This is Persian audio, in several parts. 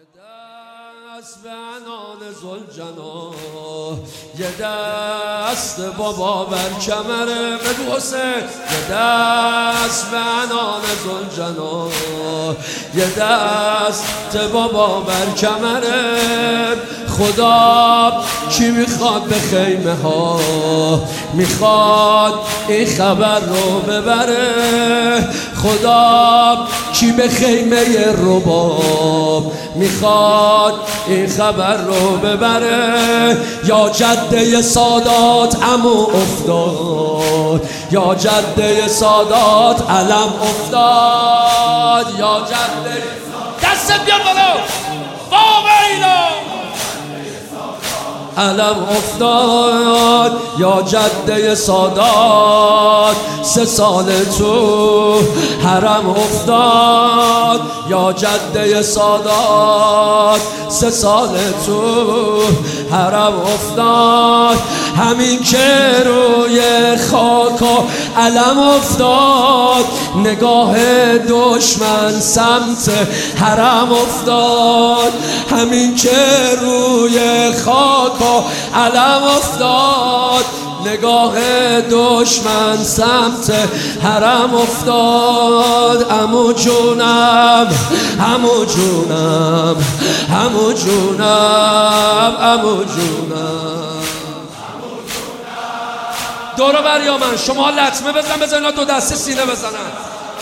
دست به عنان زلجنا، یه دست بابا بر کمر بگو حسین، یه دست به عنان زلجنا، یه دست بابا بر کمر. خدا کی میخواد به خیمه ها، میخواد این خبر رو ببره. خدا کی به خیمه رباب، میخواد این خبر رو ببره. یا جده سادات عمو افتاد، یا جده سادات علم افتاد، یا جده دست بیار بالا واقعینا علم افتاد. یا جده سادات 3 سال تو حرم افتاد، یا جده سادات 3 سال تو حرم افتاد. همین که روی خاک و علم افتاد، نگاه دشمن سمت حرم افتاد. همین که روی خاک و علم افتاد، نگاه دشمن سمت حرم افتاد. عمو جونم، عمو جونم، عمو جونم، عمو جونم. دورو بر یا من شما لطمه بزن اینا 2 دسته سینه بزنن.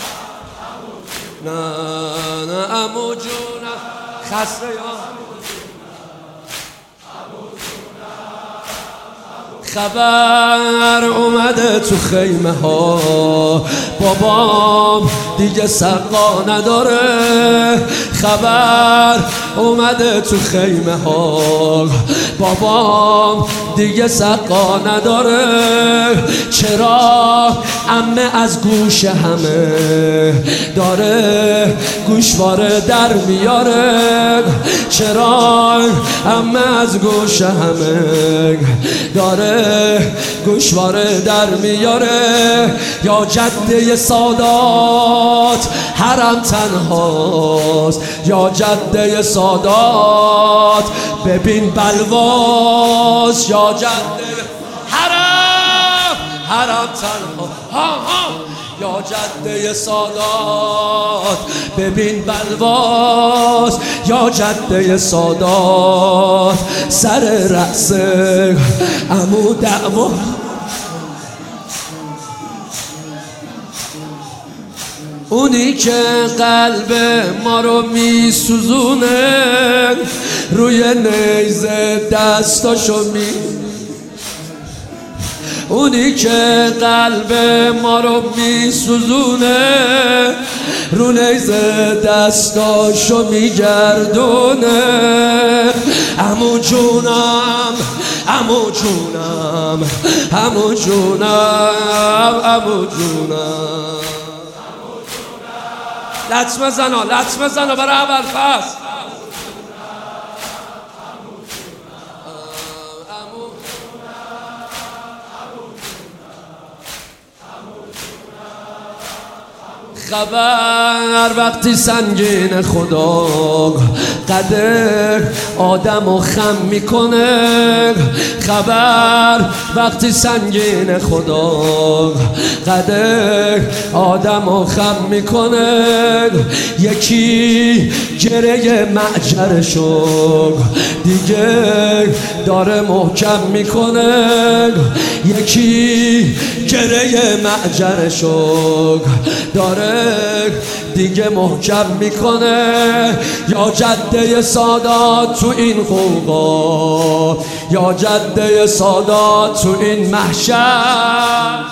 نه نه عمو جونم خسته یا خبر اومده تو خیمه ها، بابام دیگه سقا نداره. خبر اومده تو خیمه ها، بابام دیگه سقا نداره. چرا عمه از گوش همه داره گوشواره در میاره؟ چرا عمه از گوش همه داره گوشواره در میاره؟ یا جده سادات حرم تنهاست، یا جده سادات ببین بلواس. یا جده حرم تنها، یا جده سادات ببین بلواس. یا جده سادات سر رأس عمو دعوا. اونی که قلب ما رو میسوزونه، روی نیزه دستاشو اونی که قلب ما رو میسوزونه، رو نیزه دستاشو میگردونه. عمو جونم، عمو جونم، عمو جونم، عمو جونم. لطمه زنا برای اول فصل. خبر وقتی سنگین خدا قدر آدمو خم میکنه. خبر وقتی سنگین خدا قدر آدمو خم میکنه. یکی گره معجرشو دیگه داره محکم میکنه، یکی گره معجرشو داره دیگه محکم میکنه. یا جده سادات تو این خوبا، یا جده سادات تو این محشر،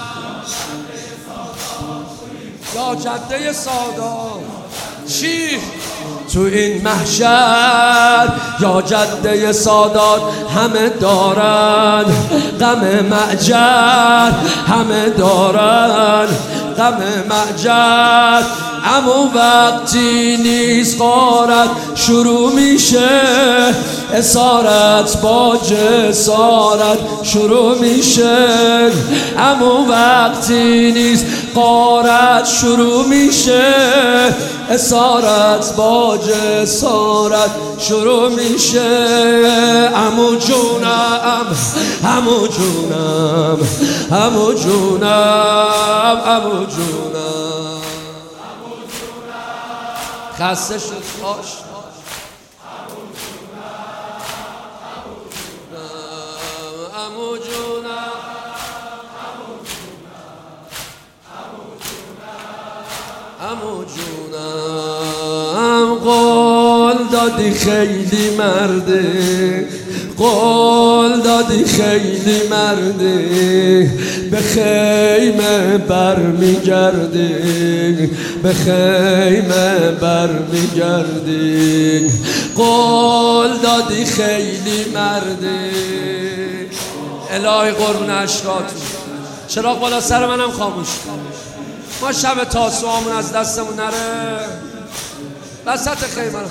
یا جده سادات چی تو این محشر. یا جده سادات همه دارن غم معجر، همه دارن غم معجر. اما وقتی نیست غارت شروع میشه، اسارت با جسارت شروع میشه. اما وقتی نیست قارت شروع میشه، اسارت با جسارت شروع میشه. عمو جونم عمو جونم عمو جونم عمو جونم خسته شد باش عمو جونم عمو جونم قول دادی خیلی مرده، قول دادی خیلی مرده، به خیمه برمیگردی، به خیمه برمیگردی. قول دادی خیلی مرده. الهی قربون اشکاتون. چراغ بالا سر منم خاموش. ما شب تاسوعامون از دستمون نره، وسط خیمه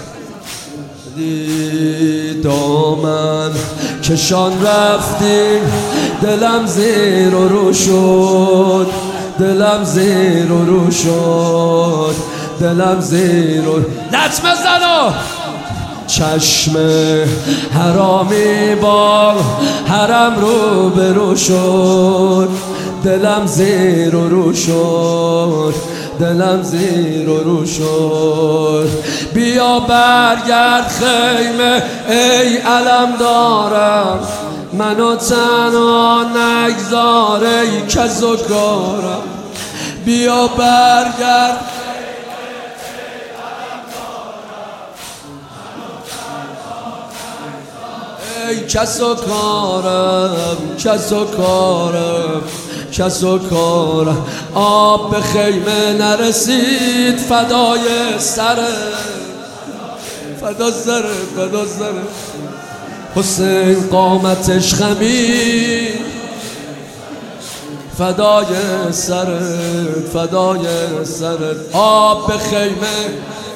دامن کشان رفتی، دلم زیر و رو شد، دلم زیر و رو شد، دلم زیر و لطمه زنو. چشم حرامی با حرم رو برو شد، دلم زیر و رو شد، دلم زیر و رو شد. بیا برگرد خیمه ای علم دارم، منو تنها نگذار ای کز و کارم. بیا برگرد ای کس و کارم، کس و کارم، کس و کارم. آب به خیمه نرسید فدای سره، فدا سره، فدا سره. حسین قامتش خمید فدای سرت، فدای سرت. آب به خیمه.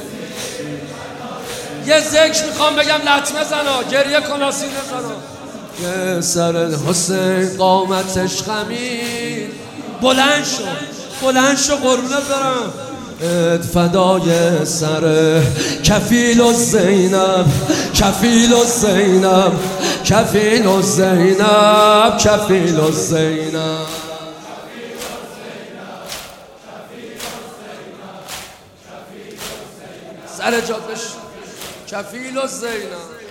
یه ذکر میخوام بگم لطمه زنا، گریه کن آسینه زنا. یه سرت حسین قامتش خمید. بلند شو، بلند شو قربونت برم. فدای سر کفیل و زینب، کفیل و زینب، کفیل و زینب، کفیل و زینب. سر جات بش کفیل و زینب.